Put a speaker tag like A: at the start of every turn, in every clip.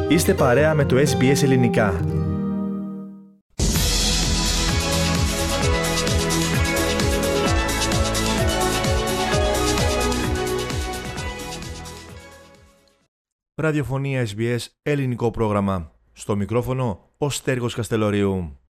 A: Είστε παρέα με το SBS Ελληνικά. Ραδιοφωνία SBS, ελληνικό πρόγραμμα. Στο μικρόφωνο, ο Στέργος Καστελωρίου.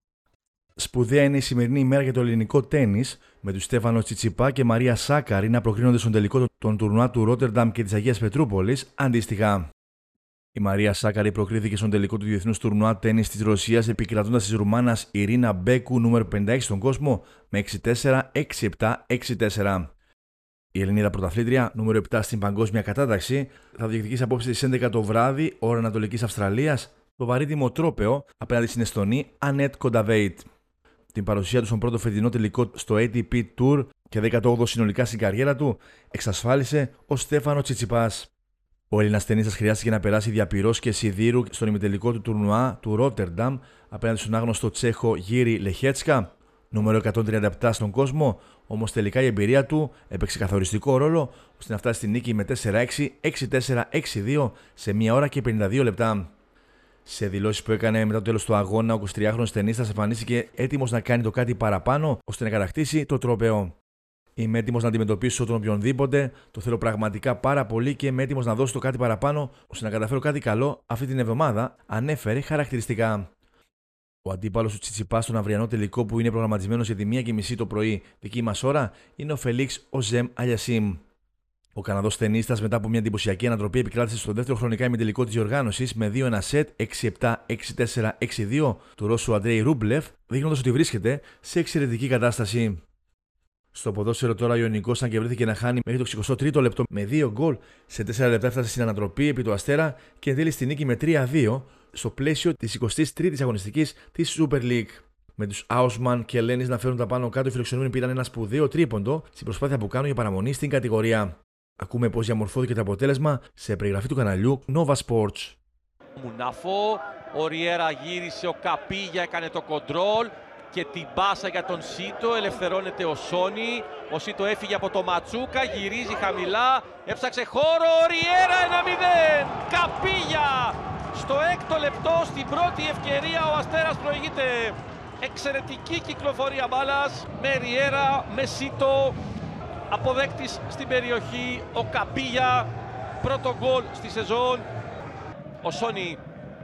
A: Σπουδαία είναι η σημερινή ημέρα για το ελληνικό τένις, με τους Στέφανο Τσιτσιπά και Μαρία Σάκαρη να προκρίνονται στον τελικό των τουρνουά του Ρότερνταμ και της Αγίας Πετρούπολης αντίστοιχα. Η Μαρία Σάκαρη προκρίθηκε στον τελικό του Διεθνούς Τουρνουά Τένις της Ρωσίας, επικρατώντας της Ρουμάνας Ιρίνα Μπέκου, νούμερο 56 στον κόσμο, με 6-4, 6-7, 6-4. Η Ελληνίδα πρωταθλήτρια, νούμερο 7 στην παγκόσμια κατάταξη, θα διεκδικήσει απόψε στις 11 το βράδυ, ώρα Ανατολικής Αυστραλίας, το βαρύτιμο τρόπαιο απέναντι στην Εστονή Ανέτ Κονταβέιτ. Την παρουσία του στον πρώτο φετινό τελικό στο ATP Tour και 18ο συνολικά στην καριέρα του εξασφάλισε ο Στέφανο Τσιτσιπάς. Ο Έλληνας τενίστας χρειάστηκε να περάσει διαπυρός και σιδήρου στον ημιτελικό του τουρνουά του Ρότερνταμ απέναντι στον άγνωστο Τσέχο Γύρι Λεχέτσκα, νούμερο 137 στον κόσμο, όμως τελικά η εμπειρία του έπαιξε καθοριστικό ρόλο ώστε να φτάσει στη νίκη με 4-6, 6-4, 6-2 σε 1 ώρα και 52 λεπτά. Σε δηλώσεις που έκανε μετά το τέλος του αγώνα, ο 23χρονος τενίστας εμφανίστηκε έτοιμος να κάνει το κάτι παραπάνω ώστε να κατακτήσει το τρόπαιο. Είμαι έτοιμος να αντιμετωπίσω τον οποιονδήποτε, το θέλω πραγματικά πάρα πολύ και είμαι έτοιμος να δώσω το κάτι παραπάνω ώστε να καταφέρω κάτι καλό αυτή την εβδομάδα, ανέφερε χαρακτηριστικά. Ο αντίπαλος του Τσιτσιπά στον αυριανό τελικό που είναι προγραμματισμένος για τη 1:30 το πρωί δική μας ώρα είναι ο Φελίξ Οζέμ Αλιασίμ. Ο Καναδός τενίστας μετά από μια εντυπωσιακή ανατροπή επικράτησε στο δεύτερο χρονικά ημιτελικό της διοργάνωσης με 2-1 σετ 6-7, 6-4, 6-2 του Ρώσου Αντρέι Ρούμπλεφ, δείχνοντας ότι βρίσκεται σε εξαιρετική κατάσταση. Στο ποδόσφαιρο τώρα ο Ιωνικός, αν και βρέθηκε να χάνει μέχρι το 63ο λεπτό με 2 γκολ, σε 4 λεπτά έφτασε στην ανατροπή επί του Αστέρα και εν τέλει στη νίκη με 3-2 στο πλαίσιο της 23ης αγωνιστικής της Super League. Με τους Άουσμαν και Ελένης να φέρουν τα πάνω κάτω, οι φιλοξενούμενοι πήραν ένα σπουδαίο τρίποντο στην προσπάθεια που κάνουν για παραμονή στην κατηγορία. Ακούμε πώς διαμορφώθηκε το αποτέλεσμα σε περιγραφή του καναλιού Nova Sports.
B: Μουνάφο, ο Ριέρα γύρισε, ο Καπίγια έκανε το κοντρόλ και την πάσα για τον Σίτο, ελευθερώνεται ο Σόνι, ο Σίτο έφυγε από το Ματσούκα, γυρίζει χαμηλά, έψαξε χώρο, ο Ριέρα 1-0, Καπίγια, στο 6ο λεπτό, στην πρώτη ευκαιρία ο Αστέρας προηγείται, εξαιρετική κυκλοφορία μπάλας, με Ριέρα, με Σίτο, αποδέκτης στην περιοχή, ο Καπίγια, πρώτο γκολ στη σεζόν, ο Σόνι.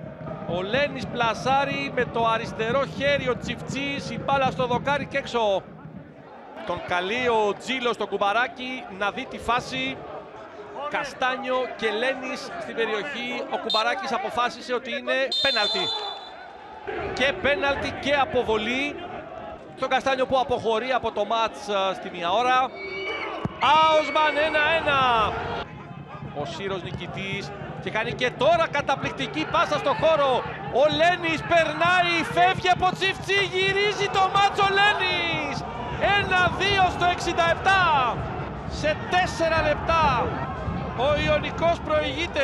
B: Ο Λένης πλασάρει με το αριστερό χέρι, ο Τσιφτσής, η μπάλα στο δοκάρι και έξω. Τον καλεί ο Τζίλος στο κουμπαράκι να δει τη φάση. Καστάνιο και Λένης στην περιοχή. Ο Κουμπαράκης αποφάσισε ότι είναι πέναλτι. Και πέναλτι και αποβολή. Τον Καστάνιο που αποχωρεί από το μάτς στη 1 ώρα. Άουσμαν 1-1. Ο Σύρος νικητής. Και κάνει και τώρα καταπληκτική πάσα στο χώρο. Ο Λένης περνάει, φεύγει από Τσιφτσί, γυρίζει το μάτσο Λένης. 1-2 στο 67. Σε 4 λεπτά ο Ιωνικός προηγείται.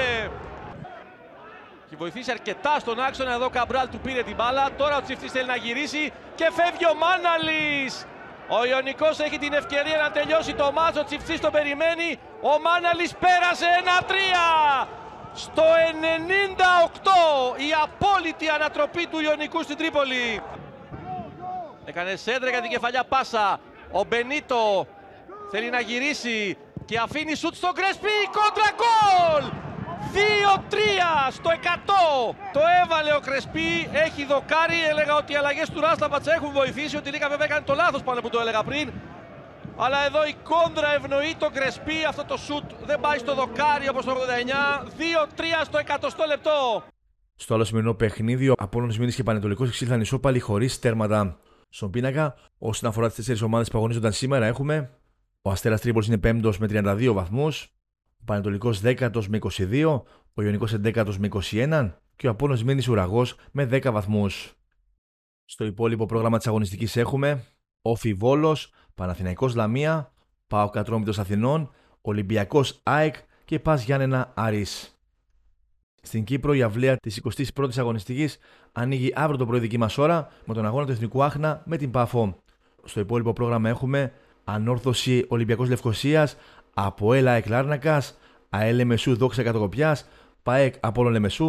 B: Έχει βοηθήσει αρκετά στον άξονα, εδώ ο Καμπράλ του πήρε την μπάλα. Τώρα ο Τσιφτσής θέλει να γυρίσει και φεύγει ο Μάναλης. Ο Ιωνικός έχει την ευκαιρία να τελειώσει το μάτσο, ο Τσιφτσής τον περιμένει. Ο Μάναλης πέρασε 1-3. Στο 98 η απόλυτη ανατροπή του Ιωνικού στην Τρίπολη. Έκανε σέντρα για την κεφαλιά πάσα. Ο Μπενίτο θέλει να γυρίσει και αφήνει σουτ στον Κρεσπί. Κόντρα γκολ! 2-3 στο 100. Το έβαλε ο Κρεσπί. Έχει δοκάρει. Έλεγα ότι οι αλλαγές του Ράσταπατς έχουν βοηθήσει. Ότι Λίκα βέβαια έκανε το λάθος πάνω που το έλεγα πριν. Αλλά εδώ η κόντρα ευνοεί τον Κρεσπί, αυτό το σουτ δεν πάει στο δοκάρι όπως το 89, 2-3 στο 100 λεπτό.
A: Στο άλλο σημερινό παιχνίδι, ο Απόλλωνας Μήνης και Πανετολικός εξήλθαν ισόπαλοι χωρίς τέρματα. Στον πίνακα, όσον αφορά τις 4 ομάδες που αγωνίζονταν σήμερα, έχουμε ο Αστέρας Τρίπολης είναι 5ος με 32 βαθμούς, ο Πανετολικός 10ος με 22, ο Ιωνικός 11ος με 21 και ο Απόλλωνας Μήνης Ουραγός με 10 βαθμούς. Στο υπόλοιπο πρόγραμμα της αγωνιστικής έχουμε Όφι Βόλος, Παναθηναϊκός Λαμία, ΠΑΟΚ Ατρόμητος Αθηνών, Ολυμπιακός ΑΕΚ και ΠΑΣ Γιάννενα Άρης. Στην Κύπρο η αυλαία της 21ης αγωνιστικής ανοίγει αύριο το πρωί δική μας ώρα με τον αγώνα του Εθνικού Άχνα με την Πάφο. Στο υπόλοιπο πρόγραμμα έχουμε Ανόρθωση Ολυμπιακός Λευκωσίας, ΑΠΟΕΛ ΑΕΚ Λάρνακας, ΑΕΛ Λεμεσού Δόξα Κατοκοπιάς, ΠΑΕΚ Απόλλων Λεμεσού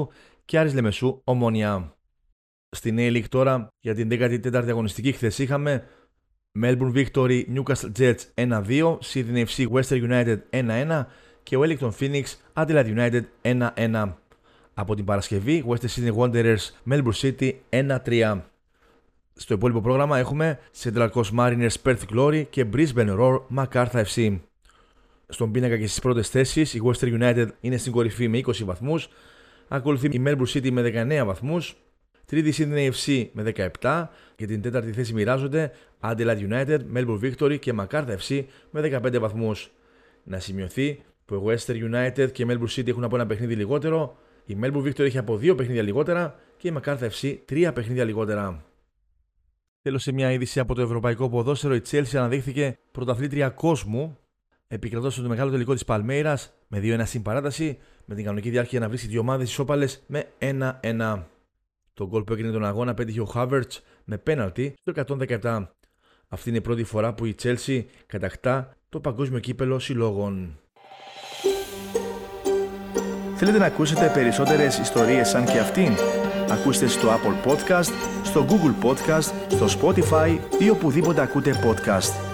A: και Άρης Λεμεσού Ομόνια. Στην A-League τώρα για την 14η αγωνιστική χθες είχαμε Melbourne Victory Newcastle Jets 1-2, Sydney FC Western United 1-1 και Wellington Phoenix Adelaide United 1-1. Από την Παρασκευή Western Sydney Wanderers Melbourne City 1-3. Στο υπόλοιπο πρόγραμμα έχουμε Central Coast Mariners Perth Glory και Brisbane Roar Macarthur FC. Στον πίνακα και στις πρώτες θέσεις η Western United είναι στην κορυφή με 20 βαθμούς, ακολουθεί η Melbourne City με 19 βαθμούς, τρίτη Sydney FC με 17 και την τέταρτη θέση μοιράζονται Adelaide United, Melbourne Victory και Macarthur FC με 15 βαθμούς. Να σημειωθεί που η Western United και η Melbourne City έχουν από ένα παιχνίδι λιγότερο, η Melbourne Victory έχει από 2 παιχνίδια λιγότερα και η Macarthur FC 3 παιχνίδια λιγότερα. Τέλος, σε μια είδηση από το ευρωπαϊκό ποδόσφαιρο, η Chelsea αναδείχθηκε πρωταθλήτρια κόσμου, επικρατώντας το μεγάλο τελικό της Παλμέιρας με 2-1 στην παράταση, με την κανονική διάρκεια να βρίσκει δύο ομάδες ισόπαλες με 1-1. Το γκολ που έκρινε τον αγώνα πέτυχε ο Havertz με πέναλτι στο 117. Αυτή είναι η πρώτη φορά που η Chelsea κατακτά το παγκόσμιο κύπελο συλλόγων.
C: Θέλετε να ακούσετε περισσότερες ιστορίες σαν και αυτήν? Ακούστε στο Apple Podcast, στο Google Podcast, στο Spotify ή οπουδήποτε ακούτε podcast.